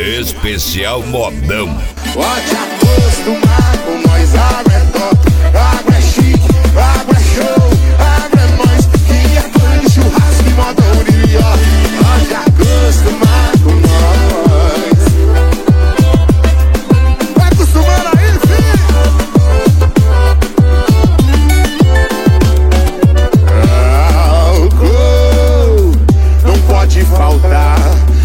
Especial modão. Pode acostumar com nós, água é top, água é chique, água é show, água é nós, quem é fã de churrasco e modão de viola. Pode acostumar com nós. Vai acostumando aí, filho. Álcool não pode faltar.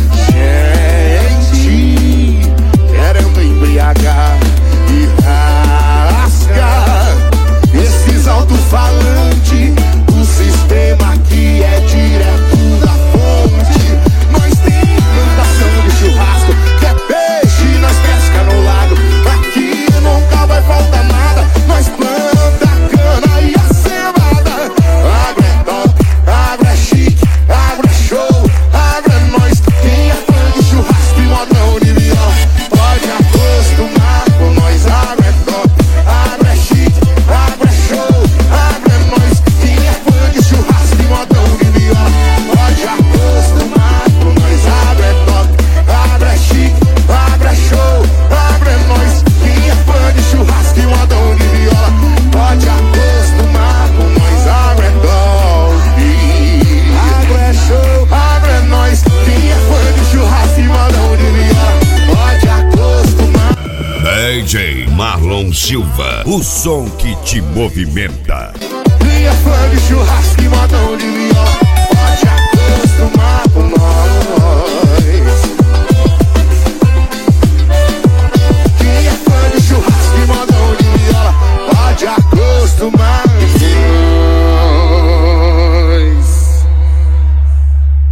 Embriagar e rasgar esses alto-falantes. O sistema aqui é direto da fonte. Nós tem plantação de churrasco, que é peixe, nós pesca no lago. Aqui nunca vai faltar nada. Nós planta cana e a cevada. Água é top, água é chique, água é show, água é nós. Quem é fã de churrasco e modão de viola, pode acostumar com nós, água é top, água é chique, água é show, água é nós. Quem é fã de churrasco e modão de viola, pode acostumar com nós, água é top, água é chique, água é show, água é nós. Quem é fã de churrasco e modão de viola, pode acostumar com nós, água é top, água é show, água é nós. Quem é fã de churrasco e modão de viola, pode acostumar. DJ Marlon Silva, o som que te movimenta. Quem é fã de churrasco e modão de viola,